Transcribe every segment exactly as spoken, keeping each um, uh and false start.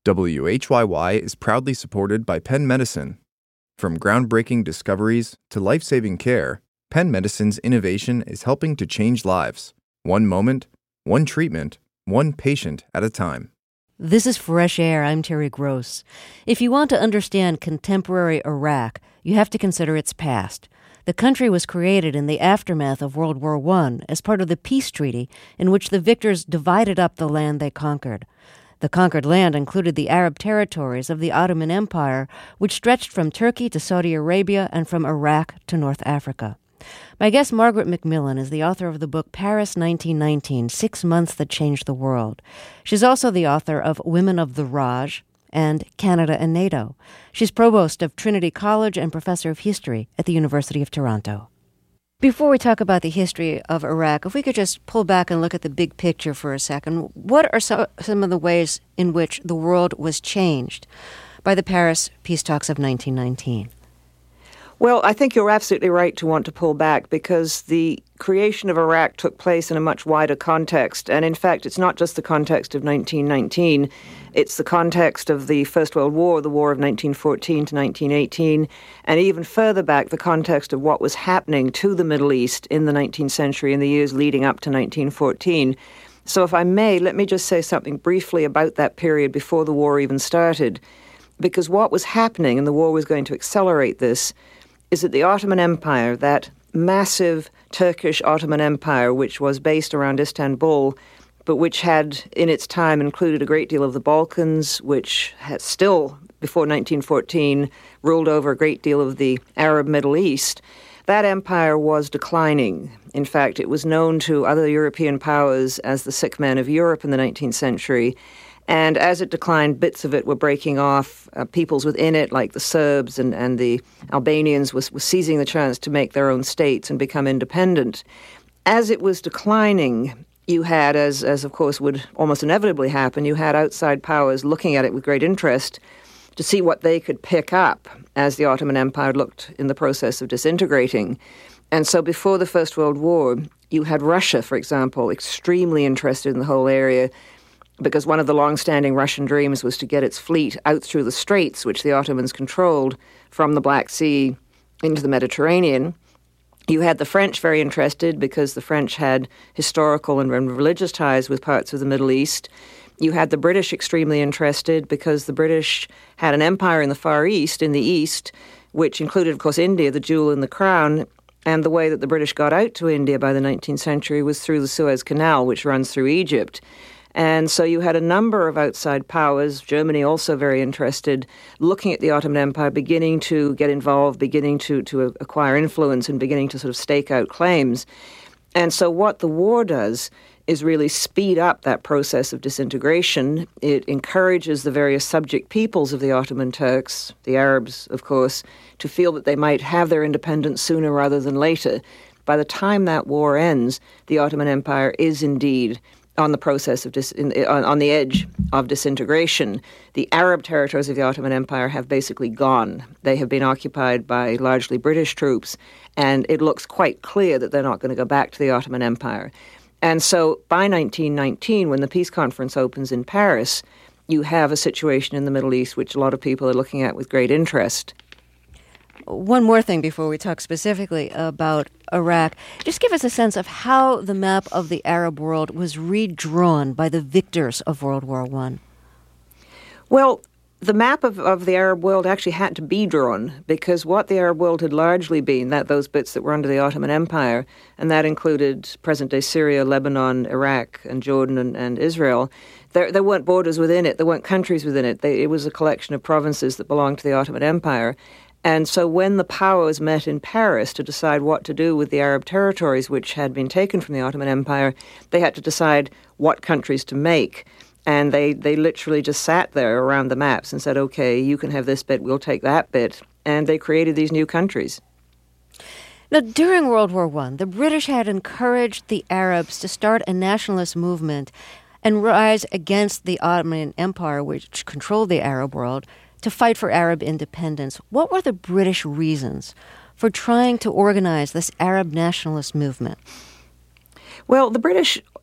W H Y Y is proudly supported by Penn Medicine. From groundbreaking discoveries to life-saving care, Penn Medicine's innovation is helping to change lives, one moment, one treatment, one patient at a time. This is Fresh Air. I'm Terry Gross. If you want to understand contemporary Iraq, you have to consider its past. The country was created in the aftermath of World War One as part of the peace treaty in which the victors divided up the land they conquered. The conquered land included the Arab territories of the Ottoman Empire, which stretched from Turkey to Saudi Arabia and from Iraq to North Africa. My guest, Margaret Macmillan, is the author of the book Paris nineteen nineteen, Six Months That Changed the World. She's also the author of Women of the Raj and Canada and NATO. She's provost of Trinity College and professor of history at the University of Toronto. Before we talk about the history of Iraq, if we could just pull back and look at the big picture for a second, what are some, some of the ways in which the world was changed by the Paris peace talks of nineteen nineteen? Well, I think you're absolutely right to want to pull back because the creation of Iraq took place in a much wider context. And in fact, it's not just the context of nineteen nineteen. It's the context of the First World War, the War of nineteen fourteen to nineteen eighteen, and even further back, the context of what was happening to the Middle East in the nineteenth century in the years leading up to nineteen fourteen. So if I may, let me just say something briefly about that period before the war even started. Because what was happening, and the war was going to accelerate this, is that the Ottoman Empire, that massive Turkish Ottoman Empire, which was based around Istanbul, but which had in its time included a great deal of the Balkans, which had still, before nineteen fourteen, ruled over a great deal of the Arab Middle East, that empire was declining. In fact, it was known to other European powers as the sick man of Europe in the nineteenth century. And as it declined, bits of it were breaking off. Uh, peoples within it, like the Serbs and, and the Albanians, was, was seizing the chance to make their own states and become independent. As it was declining, you had, as, as of course would almost inevitably happen, you had outside powers looking at it with great interest to see what they could pick up as the Ottoman Empire looked in the process of disintegrating. And so before the First World War, you had Russia, for example, extremely interested in the whole area, because one of the long-standing Russian dreams was to get its fleet out through the straits, which the Ottomans controlled, from the Black Sea into the Mediterranean. You had the French very interested because the French had historical and religious ties with parts of the Middle East. You had the British extremely interested because the British had an empire in the Far East, in the East, which included, of course, India, the jewel in the crown. And the way that the British got out to India by the nineteenth century was through the Suez Canal, which runs through Egypt. And so you had a number of outside powers, Germany also very interested, looking at the Ottoman Empire, beginning to get involved, beginning to, to acquire influence and beginning to sort of stake out claims. And so what the war does is really speed up that process of disintegration. It encourages the various subject peoples of the Ottoman Turks, the Arabs, of course, to feel that they might have their independence sooner rather than later. By the time that war ends, the Ottoman Empire is indeed on the process of dis- in, on, on the edge of disintegration. The Arab territories of the Ottoman Empire have basically gone. They have been occupied by largely British troops, and it looks quite clear that they're not going to go back to the Ottoman Empire. And so by nineteen nineteen, when the peace conference opens in Paris, you have a situation in the Middle East which a lot of people are looking at with great interest. One more thing before we talk specifically about Iraq. Just give us a sense of how the map of the Arab world was redrawn by the victors of World War One. Well, the map of, of the Arab world actually had to be drawn because what the Arab world had largely been, that those bits that were under the Ottoman Empire, and that included present-day Syria, Lebanon, Iraq, and Jordan and, and Israel, there, there weren't borders within it. There weren't countries within it. They, it was a collection of provinces that belonged to the Ottoman Empire. And so when the powers met in Paris to decide what to do with the Arab territories which had been taken from the Ottoman Empire, they had to decide what countries to make. And they, they literally just sat there around the maps and said, okay, you can have this bit, we'll take that bit. And they created these new countries. Now, during World War One, the British had encouraged the Arabs to start a nationalist movement and rise against the Ottoman Empire, which controlled the Arab world, to fight for Arab independence. What were the British reasons for trying to organize this Arab nationalist movement? Well, the British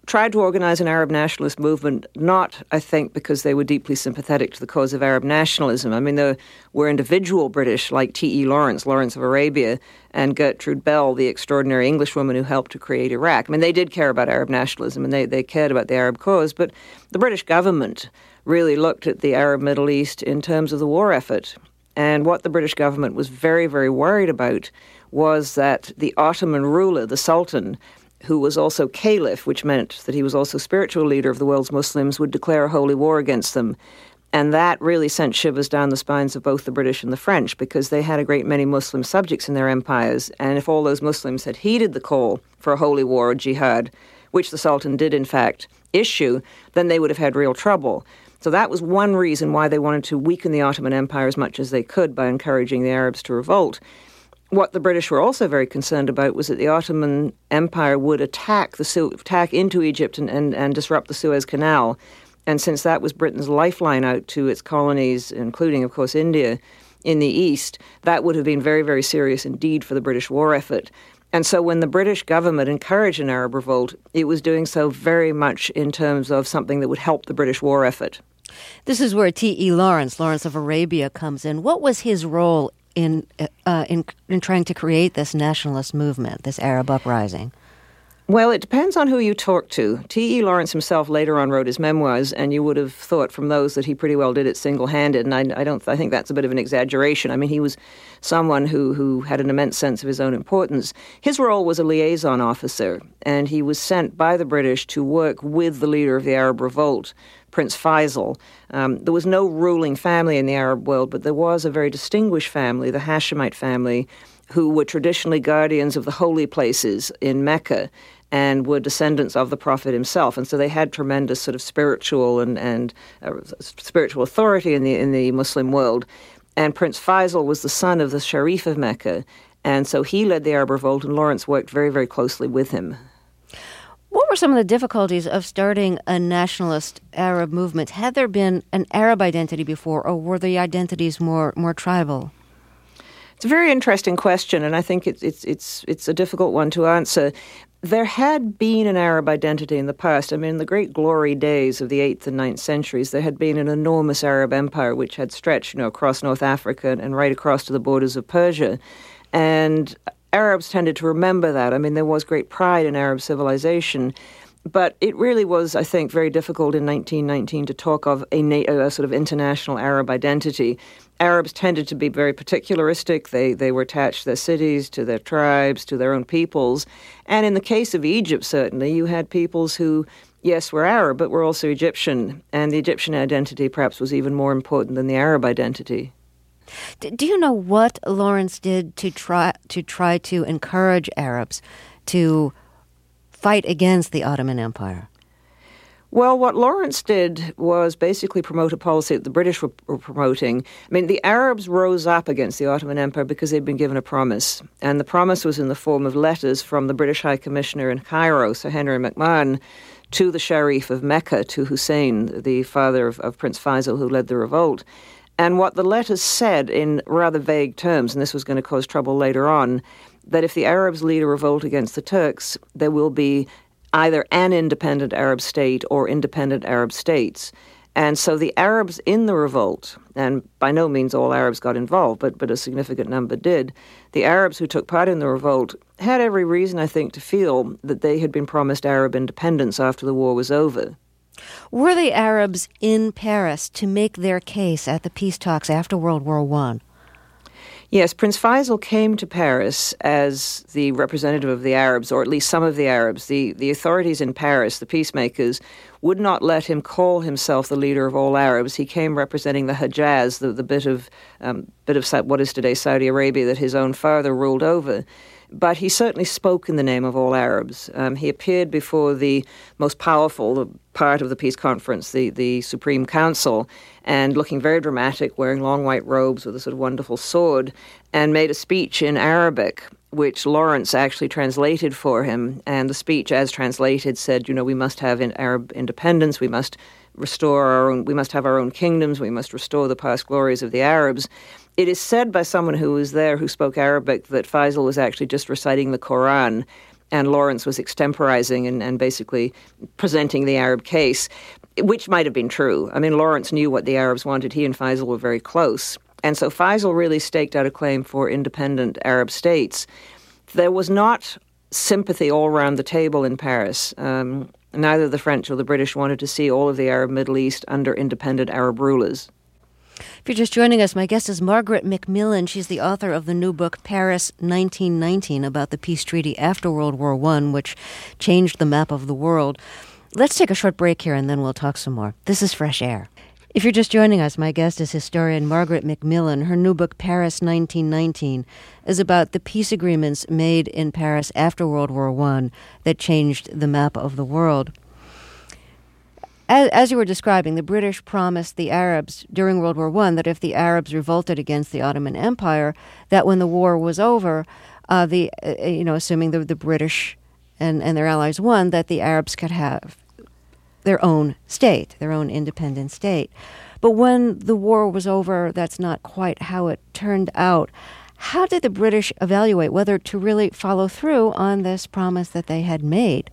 tried to organize an Arab nationalist movement, not, I think, because they were deeply sympathetic to the cause of Arab nationalism. I mean, there were individual British like T E Lawrence, Lawrence of Arabia, and Gertrude Bell, the extraordinary Englishwoman who helped to create Iraq. I mean, they did care about Arab nationalism and they, they cared about the Arab cause, but the British government really looked at the Arab Middle East in terms of the war effort. And what the British government was very, very worried about was that the Ottoman ruler, the Sultan, who was also caliph, which meant that he was also spiritual leader of the world's Muslims, would declare a holy war against them. And that really sent shivers down the spines of both the British and the French, because they had a great many Muslim subjects in their empires. And if all those Muslims had heeded the call for a holy war or jihad, which the Sultan did in fact issue, then they would have had real trouble. So that was one reason why they wanted to weaken the Ottoman Empire as much as they could by encouraging the Arabs to revolt. What the British were also very concerned about was that the Ottoman Empire would attack the Su- attack into Egypt and, and, and disrupt the Suez Canal. And since that was Britain's lifeline out to its colonies, including, of course, India, in the east, that would have been very, very serious indeed for the British war effort. And so when the British government encouraged an Arab revolt, it was doing so very much in terms of something that would help the British war effort. This is where T E Lawrence, Lawrence of Arabia, comes in. What was his role in uh, in in trying to create this nationalist movement, this Arab uprising? Well, it depends on who you talk to. T E Lawrence himself later on wrote his memoirs, and you would have thought from those that he pretty well did it single-handed, and I, I don't. I think that's a bit of an exaggeration. I mean, he was someone who, who had an immense sense of his own importance. His role was a liaison officer, and he was sent by the British to work with the leader of the Arab revolt, Prince Faisal. Um, there was no ruling family in the Arab world, but there was a very distinguished family, the Hashemite family, who were traditionally guardians of the holy places in Mecca and were descendants of the Prophet himself. And so they had tremendous sort of spiritual and, and uh, spiritual authority in the in the Muslim world. And Prince Faisal was the son of the Sharif of Mecca. And so he led the Arab revolt, and Lawrence worked very, very closely with him. What were some of the difficulties of starting a nationalist Arab movement? Had there been an Arab identity before, or were the identities more more tribal? It's a very interesting question, and I think it's it's it's it's a difficult one to answer. There had been an Arab identity in the past. I mean, in the great glory days of the eighth and ninth centuries, there had been an enormous Arab empire which had stretched, you know, across North Africa and right across to the borders of Persia. And Arabs tended to remember that. I mean, there was great pride in Arab civilization. But it really was, I think, very difficult in nineteen nineteen to talk of a, na- a sort of international Arab identity. Arabs tended to be very particularistic. They they were attached to their cities, to their tribes, to their own peoples. And in the case of Egypt, certainly, you had peoples who, yes, were Arab, but were also Egyptian. And the Egyptian identity perhaps was even more important than the Arab identity. Do you know what Lawrence did to try to try to encourage Arabs to fight against the Ottoman Empire? Well, what Lawrence did was basically promote a policy that the British were, were promoting. I mean, the Arabs rose up against the Ottoman Empire because they'd been given a promise. And the promise was in the form of letters from the British High Commissioner in Cairo, Sir Henry McMahon, to the Sharif of Mecca, to Hussein, the father of, of Prince Faisal, who led the revolt. And what the letters said in rather vague terms, and this was going to cause trouble later on, that if the Arabs lead a revolt against the Turks, there will be either an independent Arab state or independent Arab states. And so the Arabs in the revolt, and by no means all Arabs got involved, but, but a significant number did, the Arabs who took part in the revolt had every reason, I think, to feel that they had been promised Arab independence after the war was over. Were the Arabs in Paris to make their case at the peace talks after World War One? Yes, Prince Faisal came to Paris as the representative of the Arabs, or at least some of the Arabs. The, the authorities in Paris, the peacemakers, would not let him call himself the leader of all Arabs. He came representing the Hejaz, the, the bit of um, bit of what is today Saudi Arabia that his own father ruled over. But he certainly spoke in the name of all Arabs. Um, he appeared before the most powerful part of the peace conference, the, the Supreme Council, and looking very dramatic, wearing long white robes with a sort of wonderful sword, and made a speech in Arabic, which Lawrence actually translated for him. And the speech, as translated, said, you know, we must have in Arab independence, we must restore our own, we must have our own kingdoms, we must restore the past glories of the Arabs. It is said by someone who was there who spoke Arabic that Faisal was actually just reciting the Quran, and Lawrence was extemporizing and, and basically presenting the Arab case, which might have been true. I mean, Lawrence knew what the Arabs wanted. He and Faisal were very close. And so Faisal really staked out a claim for independent Arab states. There was not sympathy all around the table in Paris. Um, neither the French or the British wanted to see all of the Arab Middle East under independent Arab rulers. If you're just joining us, my guest is Margaret Macmillan. She's the author of the new book, Paris nineteen nineteen, about the peace treaty after World War One, which changed the map of the world. Let's take a short break here, and then we'll talk some more. This is Fresh Air. If you're just joining us, my guest is historian Margaret Macmillan. Her new book, Paris nineteen nineteen, is about the peace agreements made in Paris after World War One that changed the map of the world. As, as you were describing, the British promised the Arabs during World War One that if the Arabs revolted against the Ottoman Empire, that when the war was over, uh, the uh, you know, assuming the, the British and, and their allies won, that the Arabs could have their own state, their own independent state. But when the war was over, that's not quite how it turned out. How did the British evaluate whether to really follow through on this promise that they had made?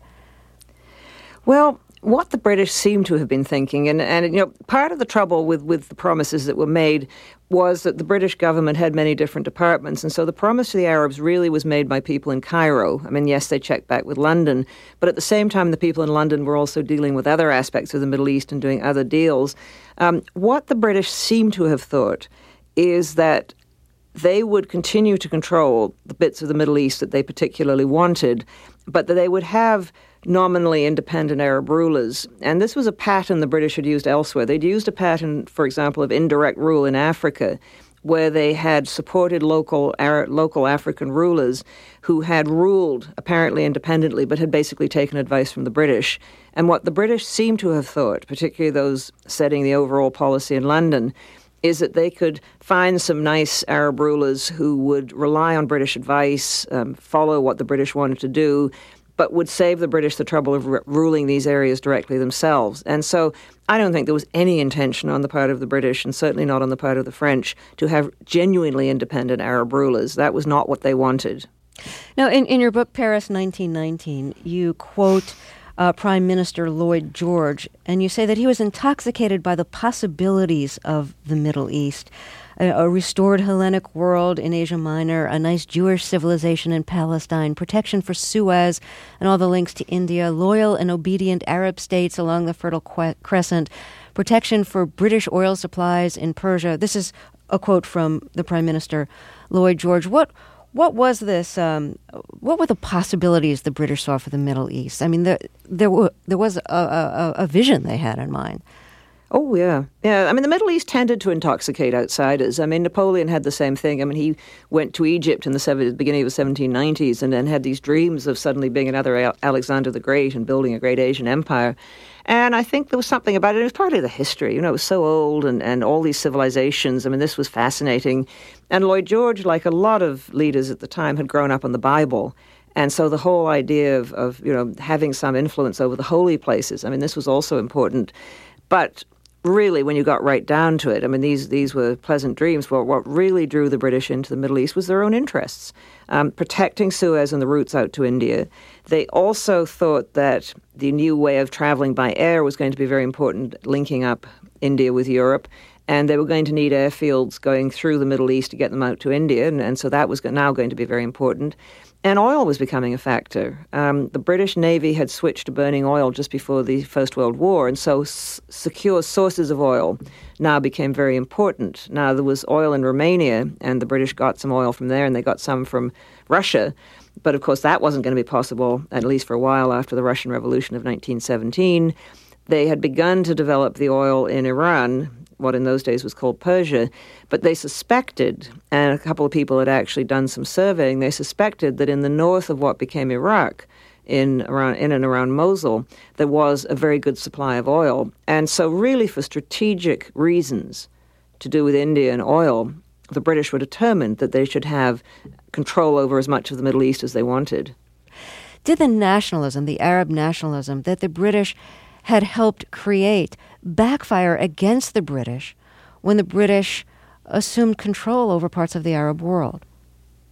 Well, what the British seem to have been thinking, and, and you know, part of the trouble with, with the promises that were made was that the British government had many different departments, and so the promise to the Arabs really was made by people in Cairo. I mean, yes, they checked back with London, but at the same time, the people in London were also dealing with other aspects of the Middle East and doing other deals. Um, what the British seem to have thought is that they would continue to control the bits of the Middle East that they particularly wanted, but that they would have nominally independent Arab rulers. And this was a pattern the British had used elsewhere. They'd used a pattern, for example, of indirect rule in Africa, where they had supported local Arab, local African rulers who had ruled apparently independently, but had basically taken advice from the British. And what the British seem to have thought, particularly those setting the overall policy in London, is that they could find some nice Arab rulers who would rely on British advice, um, follow what the British wanted to do, but would save the British the trouble of r- ruling these areas directly themselves. And so I don't think there was any intention on the part of the British, and certainly not on the part of the French, to have genuinely independent Arab rulers. That was not what they wanted. Now, in, in your book, Paris nineteen nineteen, you quote uh, Prime Minister Lloyd George, and you say that he was intoxicated by the possibilities of the Middle East. A restored Hellenic world in Asia Minor, a nice Jewish civilization in Palestine, protection for Suez and all the links to India, loyal and obedient Arab states along the Fertile Crescent, protection for British oil supplies in Persia. This is a quote from the Prime Minister, Lloyd George. What what was this? Um, what were the possibilities the British saw for the Middle East? I mean, there there, were, there was a, a, a vision they had in mind. Oh, yeah. Yeah, I mean, the Middle East tended to intoxicate outsiders. I mean, Napoleon had the same thing. I mean, he went to Egypt in the seven, beginning of the seventeen nineties and then had these dreams of suddenly being another Alexander the Great and building a great Asian empire. And I think there was something about it. It was partly the history. You know, it was so old and, and all these civilizations. I mean, this was fascinating. And Lloyd George, like a lot of leaders at the time, had grown up on the Bible. And so the whole idea of, of, you know, having some influence over the holy places, I mean, this was also important. But really, when you got right down to it, I mean, these these were pleasant dreams, but what really drew the British into the Middle East was their own interests, um, protecting Suez and the routes out to India. They also thought that the new way of traveling by air was going to be very important, linking up India with Europe, and they were going to need airfields going through the Middle East to get them out to India, and, and so that was now going to be very important. And oil was becoming a factor. Um, the British Navy had switched to burning oil just before the First World War, and so s- secure sources of oil now became very important. Now, there was oil in Romania, and the British got some oil from there, and they got some from Russia. But, of course, that wasn't going to be possible, at least for a while after the Russian Revolution of nineteen seventeen. They had begun to develop the oil in Iran, what in those days was called Persia, but they suspected, and a couple of people had actually done some surveying, they suspected that in the north of what became Iraq, in around in and around Mosul, there was a very good supply of oil. And so really for strategic reasons to do with India and oil, the British were determined that they should have control over as much of the Middle East as they wanted. Did the nationalism, the Arab nationalism that the British had helped create backfire against the British when the British assumed control over parts of the Arab world?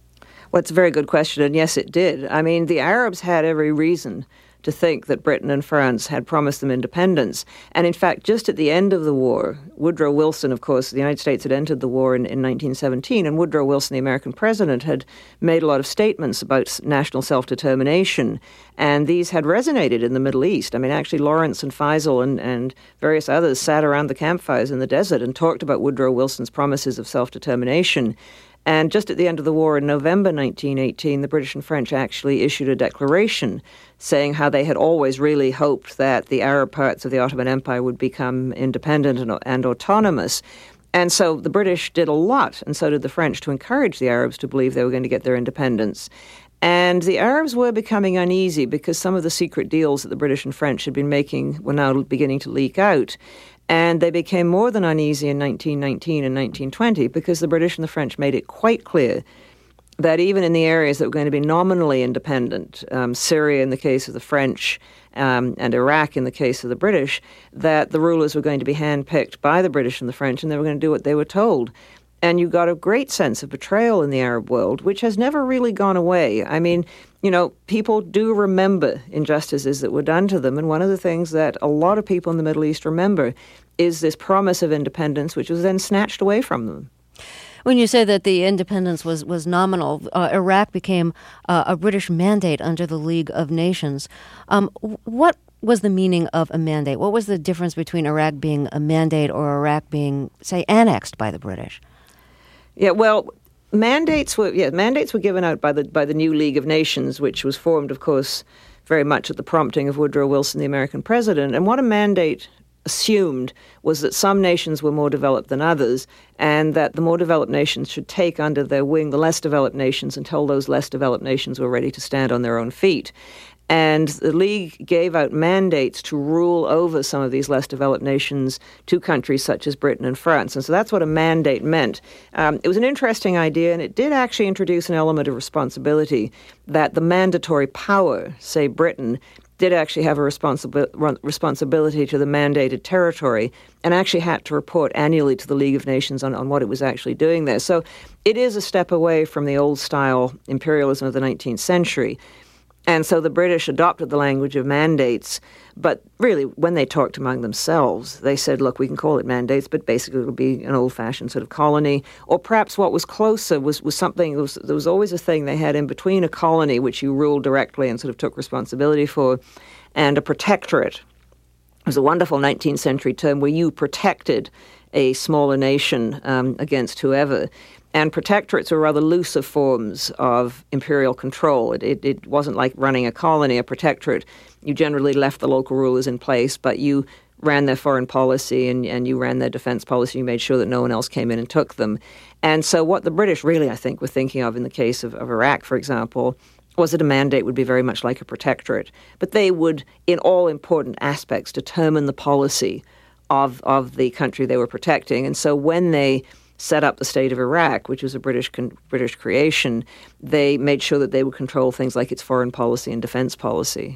Well, it's a very good question, and yes, it did. I mean, the Arabs had every reason to think that Britain and France had promised them independence. And in fact, just at the end of the war, Woodrow Wilson, of course, the United States had entered the war in, in nineteen seventeen, and Woodrow Wilson, the American president, had made a lot of statements about national self-determination, and these had resonated in the Middle East. I mean, actually, Lawrence and Faisal and, and various others sat around the campfires in the desert and talked about Woodrow Wilson's promises of self-determination. And just at the end of the war in November nineteen eighteen, the British and French actually issued a declaration saying how they had always really hoped that the Arab parts of the Ottoman Empire would become independent and, and autonomous. And so the British did a lot, and so did the French, to encourage the Arabs to believe they were going to get their independence. And the Arabs were becoming uneasy because some of the secret deals that the British and French had been making were now beginning to leak out. And they became more than uneasy in nineteen nineteen and nineteen twenty because the British and the French made it quite clear that even in the areas that were going to be nominally independent, um, Syria in the case of the French um, and Iraq in the case of the British, that the rulers were going to be handpicked by the British and the French, and they were going to do what they were told. And you got a great sense of betrayal in the Arab world, which has never really gone away. I mean, you know, people do remember injustices that were done to them. And one of the things that a lot of people in the Middle East remember is this promise of independence, which was then snatched away from them. When you say that the independence was, was nominal, uh, Iraq became uh, a British mandate under the League of Nations. Um, what was the meaning of a mandate? What was the difference between Iraq being a mandate or Iraq being, say, annexed by the British? Yeah, well, mandates were yeah mandates were given out by the by the new League of Nations, which was formed, of course, very much at the prompting of Woodrow Wilson, the American president. And what a mandate assumed was that some nations were more developed than others, and that the more developed nations should take under their wing the less developed nations until those less developed nations were ready to stand on their own feet. And the League gave out mandates to rule over some of these less developed nations to countries such as Britain and France. And so that's what a mandate meant. Um, it was an interesting idea, and it did actually introduce an element of responsibility that the mandatory power, say Britain, did actually have a responsibi- responsibility to the mandated territory and actually had to report annually to the League of Nations on, on what it was actually doing there. So it is a step away from the old-style imperialism of the nineteenth century. And so the British adopted the language of mandates, but really, when they talked among themselves, they said, look, we can call it mandates, but basically it would be an old-fashioned sort of colony. Or perhaps what was closer was, was something, was, there was always a thing they had in between a colony, which you ruled directly and sort of took responsibility for, and a protectorate. It was a wonderful nineteenth century term where you protected a smaller nation um, against whoever. And protectorates were rather looser forms of imperial control. It, it, it wasn't like running a colony, a protectorate. You generally left the local rulers in place, but you ran their foreign policy and, and you ran their defense policy. You made sure that no one else came in and took them. And so what the British really, I think, were thinking of in the case of, of Iraq, for example, was that a mandate would be very much like a protectorate. But they would, in all important aspects, determine the policy of, of the country they were protecting. And so when they set up the state of Iraq, which was a British con- British creation, they made sure that they would control things like its foreign policy and defense policy.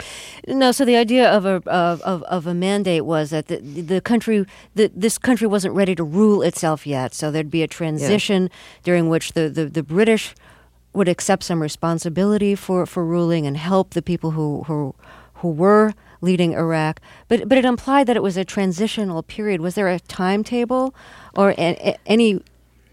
No, so the idea of a of, of, of a mandate was that the the country the, this country wasn't ready to rule itself yet, so there'd be a transition yeah. during which the, the, the British would accept some responsibility for, for ruling and help the people who who who were leading Iraq, but but it implied that it was a transitional period. Was there a timetable or a, a, any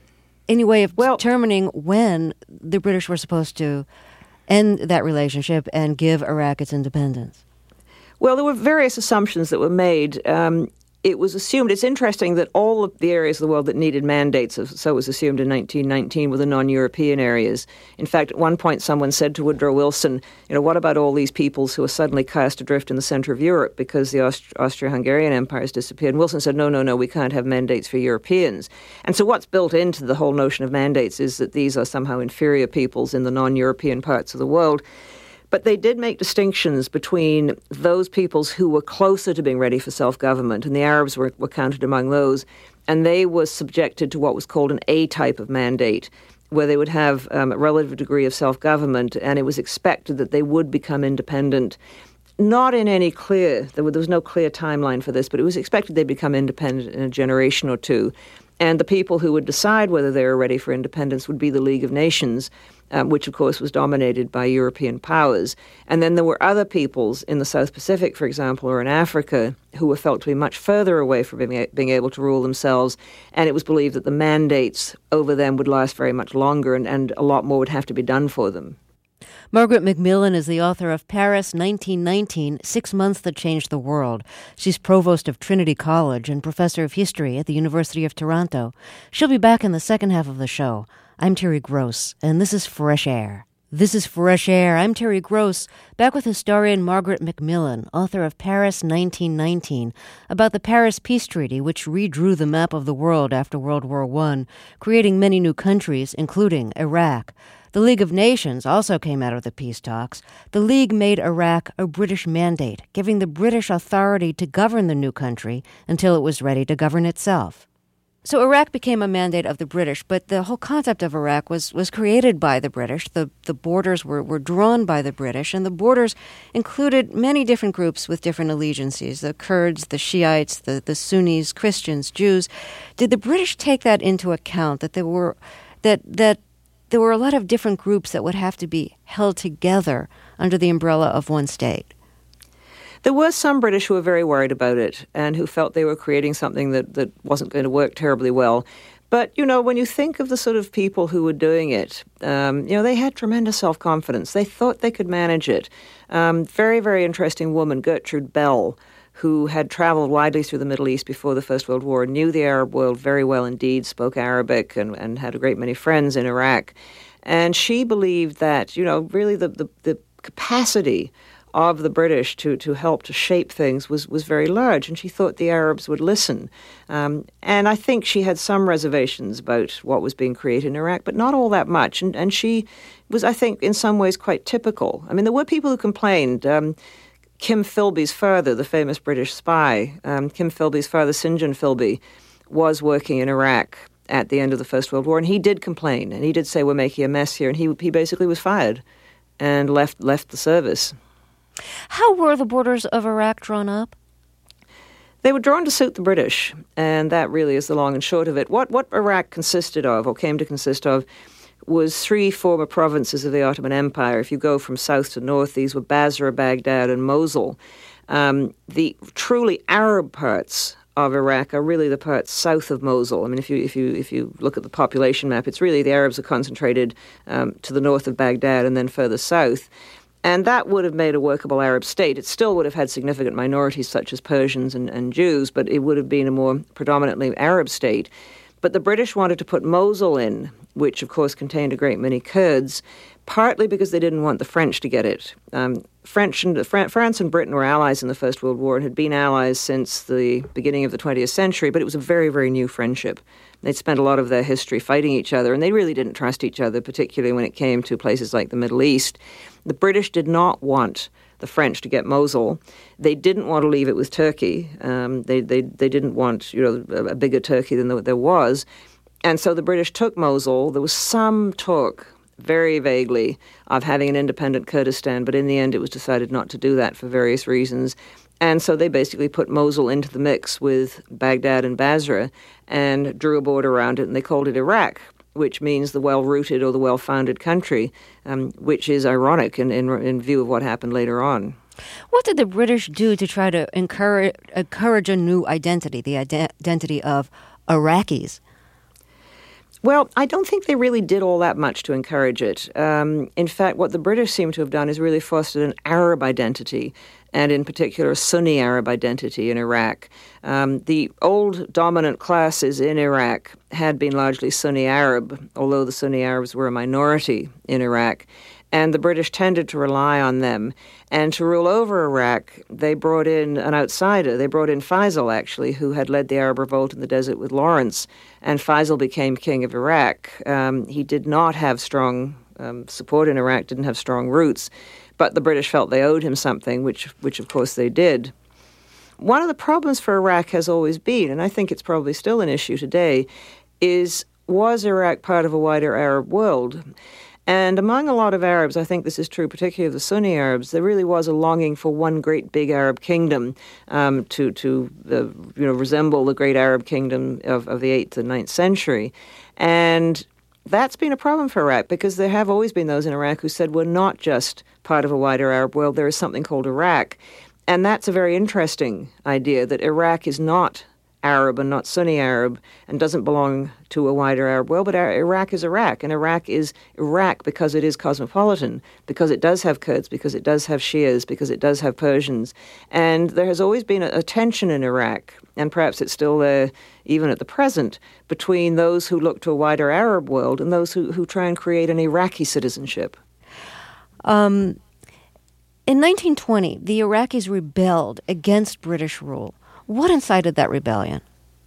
any way of well, determining when the British were supposed to end that relationship and give Iraq its independence? Well, there were various assumptions that were made. Um, it was assumed, it's interesting that all of the areas of the world that needed mandates, so it was assumed in nineteen nineteen, were the non-European areas. In fact, at one point someone said to Woodrow Wilson, you know, what about all these peoples who are suddenly cast adrift in the center of Europe because the Aust- Austro-Hungarian Empire has disappeared? And Wilson said, no, no, no, we can't have mandates for Europeans. And so what's built into the whole notion of mandates is that these are somehow inferior peoples in the non-European parts of the world. But they did make distinctions between those peoples who were closer to being ready for self-government, and the Arabs were, were counted among those, and they were subjected to what was called an A type of mandate, where they would have um, a relative degree of self-government, and it was expected that they would become independent. Not in any clear, there was no clear timeline for this, but it was expected they'd become independent in a generation or two. And the people who would decide whether they were ready for independence would be the League of Nations, um, which, of course, was dominated by European powers. And then there were other peoples in the South Pacific, for example, or in Africa, who were felt to be much further away from being, being able to rule themselves. And it was believed that the mandates over them would last very much longer, and, and a lot more would have to be done for them. Margaret Macmillan is the author of Paris, nineteen nineteen, Six Months That Changed the World. She's provost of Trinity College and professor of history at the University of Toronto. She'll be back in the second half of the show. I'm Terry Gross, and this is Fresh Air. This is Fresh Air. I'm Terry Gross, back with historian Margaret Macmillan, author of Paris, nineteen nineteen, about the Paris Peace Treaty, which redrew the map of the world after World War One, creating many new countries, including Iraq. The League of Nations also came out of the peace talks. The League made Iraq a British mandate, giving the British authority to govern the new country until it was ready to govern itself. So Iraq became a mandate of the British, but the whole concept of Iraq was, was created by the British. The, the borders were, were drawn by the British, and the borders included many different groups with different allegiances, the Kurds, the Shiites, the, the Sunnis, Christians, Jews. Did the British take that into account, that there were that that there were a lot of different groups that would have to be held together under the umbrella of one state? There were some British who were very worried about it and who felt they were creating something that, that wasn't going to work terribly well. But, you know, when you think of the sort of people who were doing it, um, you know, they had tremendous self-confidence. They thought they could manage it. Um, very, very interesting woman, Gertrude Bell, who had traveled widely through the Middle East before the First World War, knew the Arab world very well indeed, spoke Arabic, and, and had a great many friends in Iraq. And she believed that, you know, really the, the, the capacity of the British to, to help to shape things was, was very large, and she thought the Arabs would listen. Um, and I think she had some reservations about what was being created in Iraq, but not all that much. And, and she was, I think, in some ways quite typical. I mean, there were people who complained. Um, Kim Philby's father, the famous British spy, um, Kim Philby's father, St. John Philby, was working in Iraq at the end of the First World War, and he did complain, and he did say, we're making a mess here, and he he basically was fired and left left the service. How were the borders of Iraq drawn up? They were drawn to suit the British, and that really is the long and short of it. What, what Iraq consisted of, or came to consist of, was three former provinces of the Ottoman Empire. If you go from south to north, these were Basra, Baghdad, and Mosul. Um, the truly Arab parts of Iraq are really the parts south of Mosul. I mean, if you if you if you look at the population map, it's really the Arabs are concentrated um, to the north of Baghdad and then further south. And that would have made a workable Arab state. It still would have had significant minorities such as Persians and, and Jews, but it would have been a more predominantly Arab state. But the British wanted to put Mosul in, which, of course, contained a great many Kurds, partly because they didn't want the French to get it. Um, French and Fran- France and Britain were allies in the First World War and had been allies since the beginning of the twentieth century, but it was a very, very new friendship. They'd spent a lot of their history fighting each other, and they really didn't trust each other, particularly when it came to places like the Middle East. The British did not want the French to get Mosul. They didn't want to leave it with Turkey. Um, they, they they didn't want, you know, a bigger Turkey than there was. And so the British took Mosul. There was some talk, very vaguely, of having an independent Kurdistan, but in the end it was decided not to do that for various reasons. And so they basically put Mosul into the mix with Baghdad and Basra and drew a border around it, and they called it Iraq, which means the well-rooted or the well-founded country, um, which is ironic in, in, in view of what happened later on. What did the British do to try to encourage, encourage a new identity, the ide- identity of Iraqis? Well, I don't think they really did all that much to encourage it. Um, in fact, what the British seem to have done is really fostered an Arab identity, and in particular a Sunni Arab identity in Iraq. Um, the old dominant classes in Iraq had been largely Sunni Arab, although the Sunni Arabs were a minority in Iraq. And the British tended to rely on them. And to rule over Iraq, they brought in an outsider. They brought in Faisal, actually, who had led the Arab revolt in the desert with Lawrence. And Faisal became king of Iraq. Um, he did not have strong um, support in Iraq, didn't have strong roots. But the British felt they owed him something, which, which of course they did. One of the problems for Iraq has always been, and I think it's probably still an issue today, is was Iraq part of a wider Arab world? And among a lot of Arabs, I think this is true particularly of the Sunni Arabs, there really was a longing for one great big Arab kingdom um, to, to uh, you know, resemble the great Arab kingdom of, of the eighth and ninth century. And that's been a problem for Iraq because there have always been those in Iraq who said we're not just part of a wider Arab world, there is something called Iraq. And that's a very interesting idea, that Iraq is not Arab and not Sunni Arab and doesn't belong to a wider Arab world, but Iraq is Iraq, and Iraq is Iraq because it is cosmopolitan, because it does have Kurds, because it does have Shias, because it does have Persians. And there has always been a, a tension in Iraq, and perhaps it's still there even at the present, between those who look to a wider Arab world and those who, who try and create an Iraqi citizenship. Um, in nineteen twenty, the Iraqis rebelled against British rule. What incited that rebellion?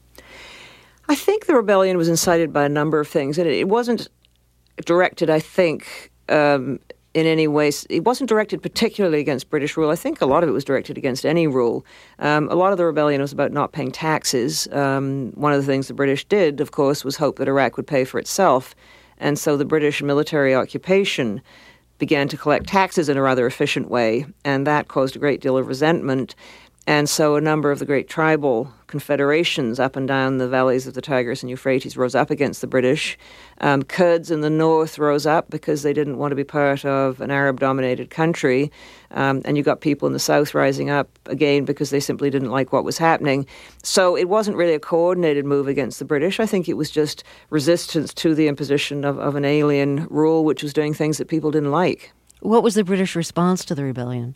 I think the rebellion was incited by a number of things, and it wasn't directed, I think, um, in any way. It wasn't directed particularly against British rule. I think a lot of it was directed against any rule. Um, a lot of the rebellion was about not paying taxes. Um, one of the things the British did, of course, was hope that Iraq would pay for itself. And so the British military occupation began to collect taxes in a rather efficient way, and that caused a great deal of resentment. And so a number of the great tribal confederations up and down the valleys of the Tigris and Euphrates rose up against the British. Um, Kurds in the north rose up because they didn't want to be part of an Arab-dominated country. Um, and you got people in the south rising up again because they simply didn't like what was happening. So it wasn't really a coordinated move against the British. I think it was just resistance to the imposition of, of an alien rule which was doing things that people didn't like. What was the British response to the rebellion?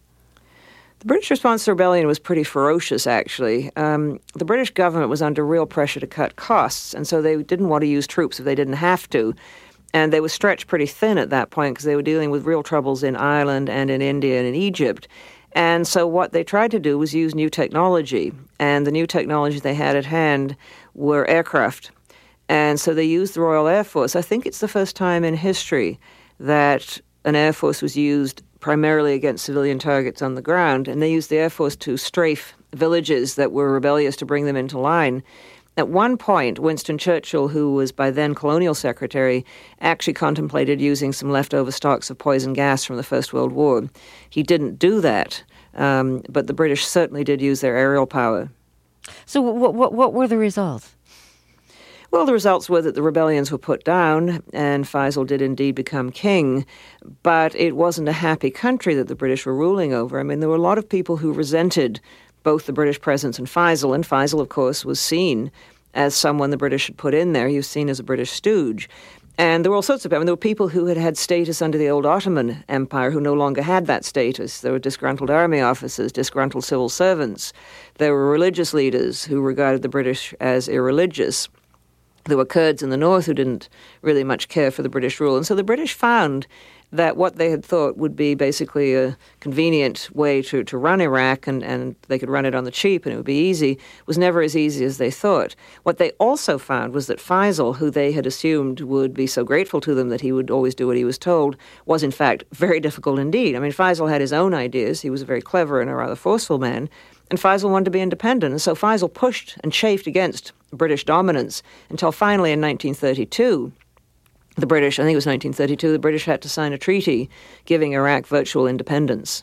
The British response to the rebellion was pretty ferocious, actually. Um, the British government was under real pressure to cut costs, and so they didn't want to use troops if they didn't have to. And they were stretched pretty thin at that point because they were dealing with real troubles in Ireland and in India and in Egypt. And so what they tried to do was use new technology, and the new technology they had at hand were aircraft. And so they used the Royal Air Force. I think it's the first time in history that an Air Force was used primarily against civilian targets on the ground, and they used the Air Force to strafe villages that were rebellious to bring them into line. At one point, Winston Churchill, who was by then colonial secretary, actually contemplated using some leftover stocks of poison gas from the First World War. He didn't do that, um, but the British certainly did use their aerial power. So what, what, what were the results? Well, the results were that the rebellions were put down, and Faisal did indeed become king, but it wasn't a happy country that the British were ruling over. I mean, there were a lot of people who resented both the British presence and Faisal, and Faisal, of course, was seen as someone the British had put in there. He was seen as a British stooge. And there were all sorts of people. I mean, there were people who had had status under the old Ottoman Empire who no longer had that status. There were disgruntled army officers, disgruntled civil servants. There were religious leaders who regarded the British as irreligious. There were Kurds in the north who didn't really much care for the British rule. And so the British found that what they had thought would be basically a convenient way to, to run Iraq, and, and they could run it on the cheap and it would be easy, was never as easy as they thought. What they also found was that Faisal, who they had assumed would be so grateful to them that he would always do what he was told, was in fact very difficult indeed. I mean, Faisal had his own ideas. He was a very clever and a rather forceful man. And Faisal wanted to be independent. And so Faisal pushed and chafed against British dominance until finally in nineteen thirty-two, the British, I think it was nineteen thirty-two, the British had to sign a treaty giving Iraq virtual independence.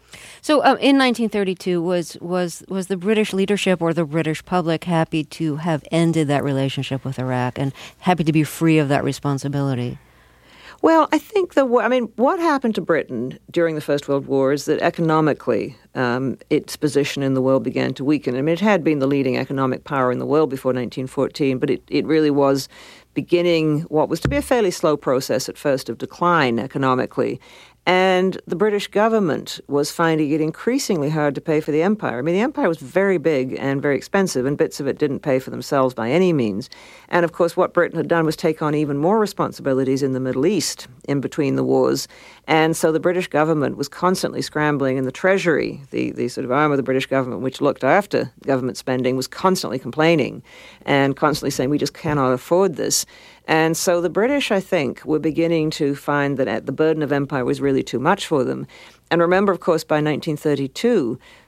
So um, in nineteen thirty-two, was, was, was the British leadership or the British public happy to have ended that relationship with Iraq and happy to be free of that responsibility? Well, I think the I mean, what happened to Britain during the First World War is that economically, um, its position in the world began to weaken. I mean, it had been the leading economic power in the world before nineteen fourteen, but it, it really was beginning what was to be a fairly slow process at first of decline economically. And the British government was finding it increasingly hard to pay for the empire. I mean, the empire was very big and very expensive, and bits of it didn't pay for themselves by any means. And, of course, what Britain had done was take on even more responsibilities in the Middle East in between the wars. And so the British government was constantly scrambling, and the Treasury, the, the sort of arm of the British government which looked after government spending, was constantly complaining and constantly saying, we just cannot afford this. And so the British, I think, were beginning to find that the burden of empire was really too much for them. And remember, of course, by nineteen thirty-two,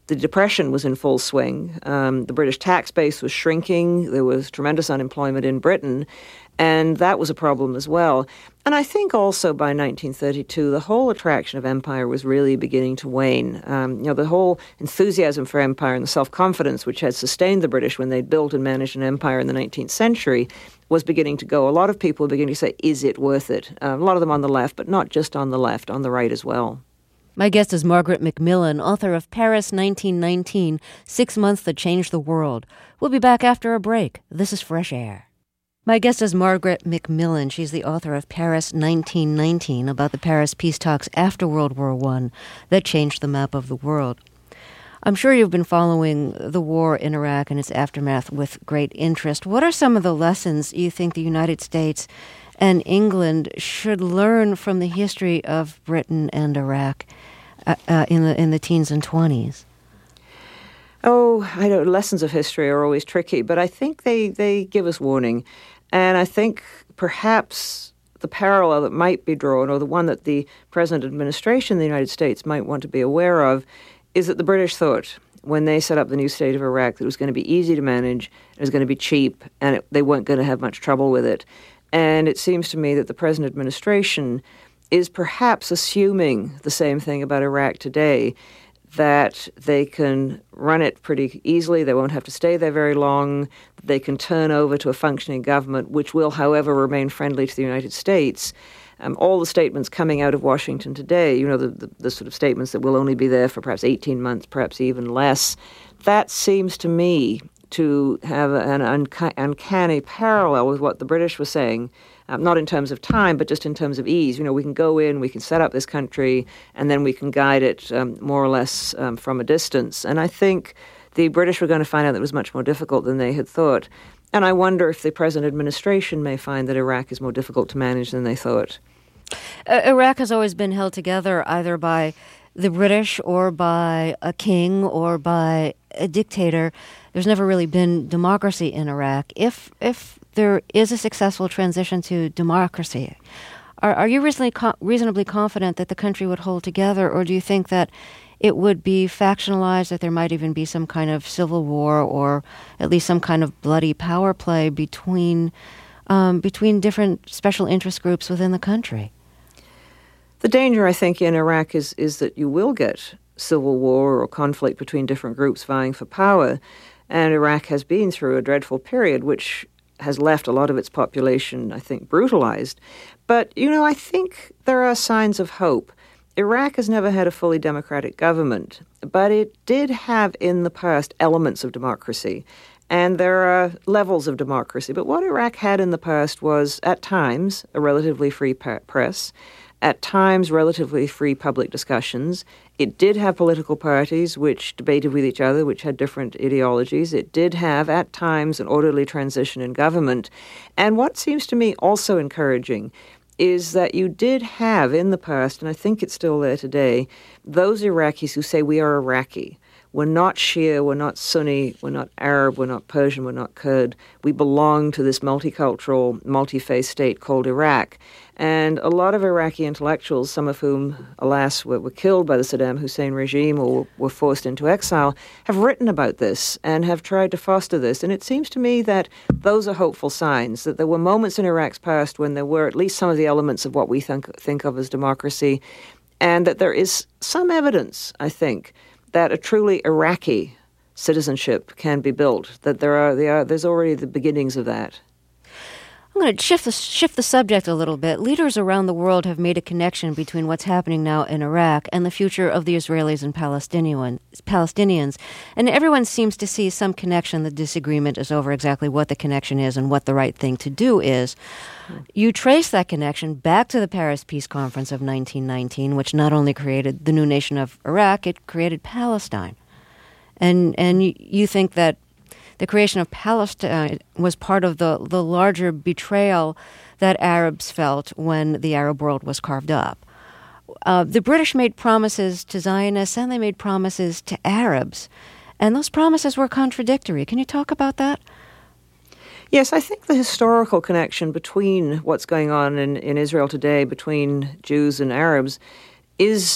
the Depression was in full swing. Um, the British tax base was shrinking. There was tremendous unemployment in Britain, and that was a problem as well. And I think also by nineteen thirty-two, the whole attraction of empire was really beginning to wane. Um, you know, the whole enthusiasm for empire and the self-confidence which had sustained the British when they'd built and managed an empire in the nineteenth century was beginning to go. A lot of people were beginning to say, is it worth it? Uh, a lot of them on the left, but not just on the left, on the right as well. My guest is Margaret Macmillan, author of Paris nineteen nineteen, Six Months That Changed the World. We'll be back after a break. This is Fresh Air. My guest is Margaret Macmillan. She's the author of Paris nineteen nineteen, about the Paris peace talks after World War One that changed the map of the world. I'm sure you've been following the war in Iraq and its aftermath with great interest. What are some of the lessons you think the United States and England should learn from the history of Britain and Iraq uh, uh, in the in the teens and twenties? Oh, I know lessons of history are always tricky, but I think they, they give us warning. And I think perhaps the parallel that might be drawn, or the one that the present administration in the United States might want to be aware of, is that the British thought when they set up the new state of Iraq that it was going to be easy to manage, it was going to be cheap, and it, they weren't going to have much trouble with it. And it seems to me that the present administration is perhaps assuming the same thing about Iraq today, that they can run it pretty easily, they won't have to stay there very long, they can turn over to a functioning government, which will, however, remain friendly to the United States. Um, all the statements coming out of Washington today, you know, the, the, the sort of statements that will only be there for perhaps eighteen months, perhaps even less, that seems to me to have an unca- uncanny parallel with what the British were saying, um, not in terms of time, but just in terms of ease. You know, we can go in, we can set up this country, and then we can guide it um, more or less um, from a distance. And I think the British were going to find out that it was much more difficult than they had thought. And I wonder if the present administration may find that Iraq is more difficult to manage than they thought. Uh, Iraq has always been held together either by the British or by a king or by a dictator. There's never really been democracy in Iraq. If if there is a successful transition to democracy, are, are you reasonably, co- reasonably confident that the country would hold together, or do you think that it would be factionalized, that there might even be some kind of civil war or at least some kind of bloody power play between um, between different special interest groups within the country? The danger, I think, in Iraq is is that you will get civil war or conflict between different groups vying for power. And Iraq has been through a dreadful period, which has left a lot of its population, I think, brutalized. But, you know, I think there are signs of hope. Iraq has never had a fully democratic government, but it did have in the past elements of democracy. And there are levels of democracy. But what Iraq had in the past was, at times, a relatively free press, at times relatively free public discussions. It did have political parties which debated with each other, which had different ideologies. It did have, at times, an orderly transition in government. And what seems to me also encouraging is that you did have in the past, and I think it's still there today, those Iraqis who say we are Iraqi. We're not Shia, we're not Sunni, we're not Arab, we're not Persian, we're not Kurd. We belong to this multicultural, multi-faith state called Iraq. And a lot of Iraqi intellectuals, some of whom, alas, were, were killed by the Saddam Hussein regime or were forced into exile, have written about this and have tried to foster this. And it seems to me that those are hopeful signs, that there were moments in Iraq's past when there were at least some of the elements of what we think, think of as democracy, and that there is some evidence, I think, that a truly Iraqi citizenship can be built, that there are, there are there's already the beginnings of that. I'm going to shift the, shift the subject a little bit. Leaders around the world have made a connection between what's happening now in Iraq and the future of the Israelis and Palestinian, Palestinians. And everyone seems to see some connection. The disagreement is over exactly what the connection is and what the right thing to do is. You trace that connection back to the Paris Peace Conference of nineteen nineteen, which not only created the new nation of Iraq, it created Palestine. And and you, you think that the creation of Palestine was part of the, the larger betrayal that Arabs felt when the Arab world was carved up. Uh, the British made promises to Zionists and they made promises to Arabs, and those promises were contradictory. Can you talk about that? Yes, I think the historical connection between what's going on in, in Israel today, between Jews and Arabs, is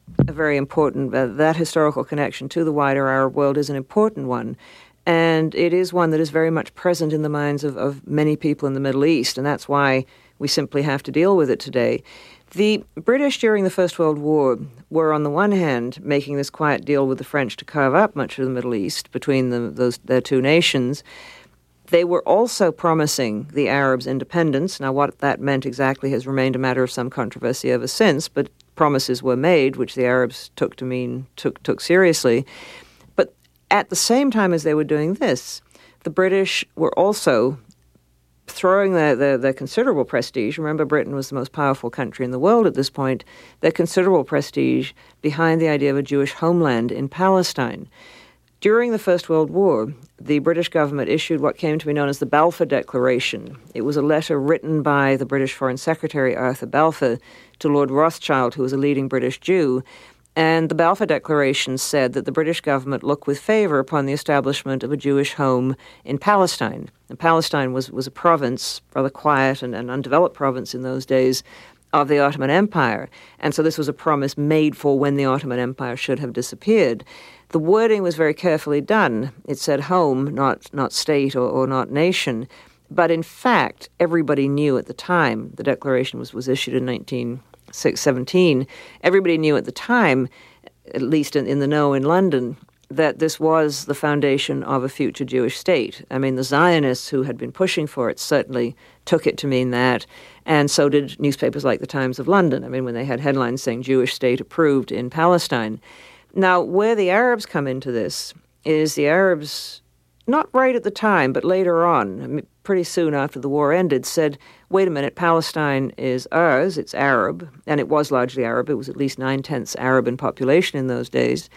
a very important, uh, that historical connection to the wider Arab world is an important one. And it is one that is very much present in the minds of, of many people in the Middle East, and that's why we simply have to deal with it today. The British during the First World War were, on the one hand, making this quiet deal with the French to carve up much of the Middle East between the, those their two nations. They were also promising the Arabs independence. Now, what that meant exactly has remained a matter of some controversy ever since, but promises were made, which the Arabs took to mean took took seriously. But at the same time as they were doing this, the British were also throwing their, their, their considerable prestige. Remember, Britain was the most powerful country in the world at this point. Their considerable prestige behind the idea of a Jewish homeland in Palestine. During the First World War, the British government issued what came to be known as the Balfour Declaration. It was a letter written by the British Foreign Secretary Arthur Balfour to Lord Rothschild, who was a leading British Jew. And the Balfour Declaration said that the British government looked with favor upon the establishment of a Jewish home in Palestine. And Palestine was, was a province, rather quiet and, and undeveloped province in those days, of the Ottoman Empire. And so this was a promise made for when the Ottoman Empire should have disappeared. The wording was very carefully done. It said home, not not state or, or not nation. But in fact, everybody knew at the time, the declaration was, was issued in nineteen seventeen, everybody knew at the time, at least in, in the know in London, that this was the foundation of a future Jewish state. I mean, the Zionists who had been pushing for it certainly took it to mean that, and so did newspapers like the Times of London. I mean, when they had headlines saying Jewish state approved in Palestine. Now, where the Arabs come into this is the Arabs, not right at the time, but later on, I mean, pretty soon after the war ended, said, wait a minute, Palestine is ours, it's Arab, and it was largely Arab. It was at least nine-tenths Arab in population in those days.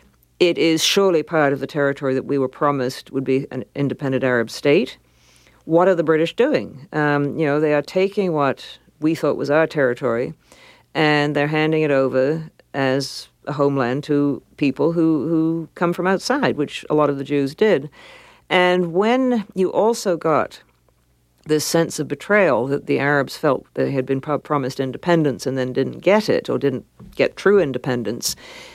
It is surely part of the territory that we were promised would be an independent Arab state. What are the British doing? Um, you know, they are taking what we thought was our territory, and they're handing it over as a homeland to people who, who come from outside, which a lot of the Jews did. And when you also got this sense of betrayal that the Arabs felt they had been pro- promised independence and then didn't get it or didn't get true independence,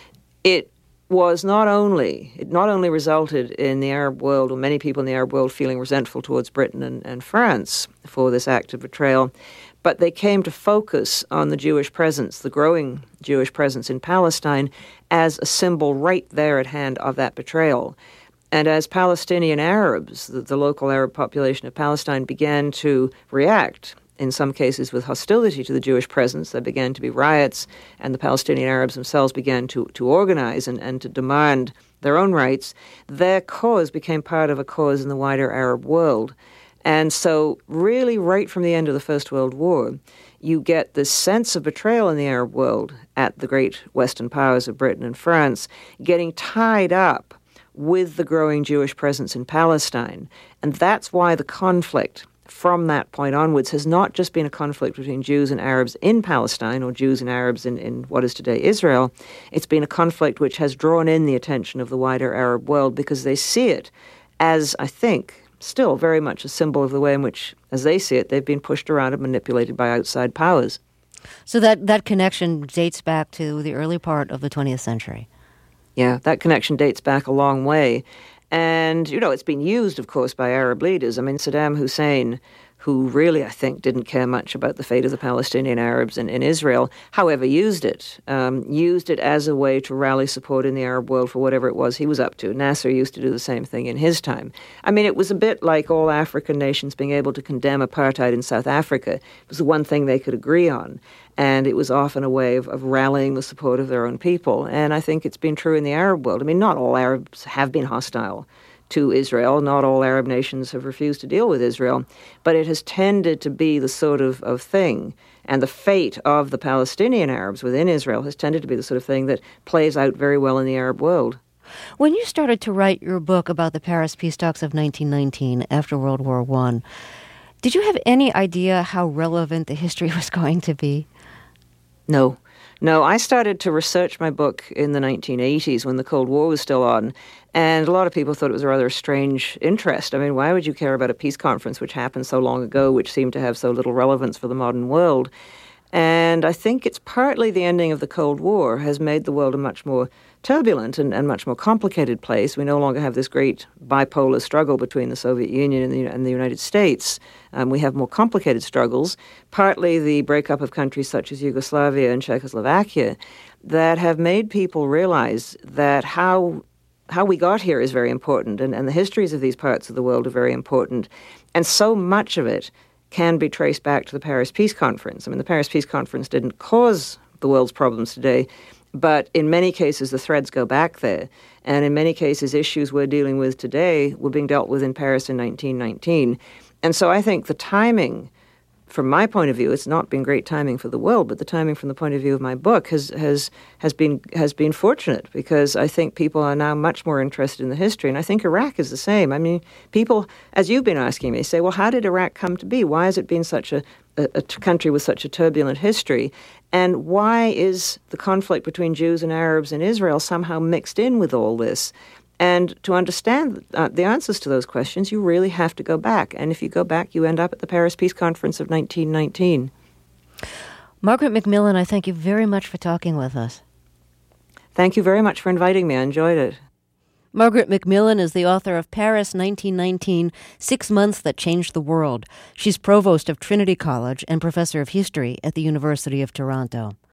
it was not only, it not only resulted in the Arab world, or many people in the Arab world, feeling resentful towards Britain and, and France for this act of betrayal, but they came to focus on the Jewish presence, the growing Jewish presence in Palestine, as a symbol right there at hand of that betrayal. And as Palestinian Arabs, the, the local Arab population of Palestine, began to react, in some cases with hostility to the Jewish presence, there began to be riots, and the Palestinian Arabs themselves began to, to organize and, and to demand their own rights, their cause became part of a cause in the wider Arab world. And so really right from the end of the First World War, you get this sense of betrayal in the Arab world at the great Western powers of Britain and France getting tied up with the growing Jewish presence in Palestine. And that's why the conflict from that point onwards has not just been a conflict between Jews and Arabs in Palestine or Jews and Arabs in, in what is today Israel. It's been a conflict which has drawn in the attention of the wider Arab world because they see it as, I think, still very much a symbol of the way in which, as they see it, they've been pushed around and manipulated by outside powers. So that, that connection dates back to the early part of the twentieth century. Yeah, that connection dates back a long way. And, you know, it's been used, of course, by Arab leaders. I mean, Saddam Hussein, who really, I think, didn't care much about the fate of the Palestinian Arabs in, in Israel, however, used it, um, used it as a way to rally support in the Arab world for whatever it was he was up to. Nasser used to do the same thing in his time. I mean, it was a bit like all African nations being able to condemn apartheid in South Africa. It was the one thing they could agree on. And it was often a way of, of rallying the support of their own people. And I think it's been true in the Arab world. I mean, not all Arabs have been hostile to Israel. Not all Arab nations have refused to deal with Israel. But it has tended to be the sort of, of thing, and the fate of the Palestinian Arabs within Israel has tended to be the sort of thing that plays out very well in the Arab world. When you started to write your book about the Paris peace talks of nineteen nineteen after World War One, did you have any idea how relevant the history was going to be? No. No, I started to research my book in the nineteen eighties when the Cold War was still on, and a lot of people thought it was a rather strange interest. I mean, why would you care about a peace conference which happened so long ago, which seemed to have so little relevance for the modern world? And I think it's partly the ending of the Cold War has made the world a much more turbulent and, and much more complicated place. We no longer have this great bipolar struggle between the Soviet Union and the, and the United States. Um, we have more complicated struggles, partly the breakup of countries such as Yugoslavia and Czechoslovakia, that have made people realize that how how we got here is very important, and, and the histories of these parts of the world are very important. And so much of it can be traced back to the Paris Peace Conference. I mean, the Paris Peace Conference didn't cause the world's problems today, but in many cases the threads go back there. And in many cases, issues we're dealing with today were being dealt with in Paris in nineteen nineteen. And so I think the timing, from my point of view, it's not been great timing for the world, but the timing from the point of view of my book has has has been has been fortunate, because I think people are now much more interested in the history, and I think Iraq is the same. I mean, people, as you've been asking me, say, well, how did Iraq come to be? Why has it been such a, a, a country with such a turbulent history? And why is the conflict between Jews and Arabs in Israel somehow mixed in with all this? And to understand uh, the answers to those questions, you really have to go back. And if you go back, you end up at the Paris Peace Conference of nineteen nineteen. Margaret Macmillan, I thank you very much for talking with us. Thank you very much for inviting me. I enjoyed it. Margaret Macmillan is the author of Paris nineteen nineteen, Six Months That Changed the World. She's provost of Trinity College and professor of history at the University of Toronto.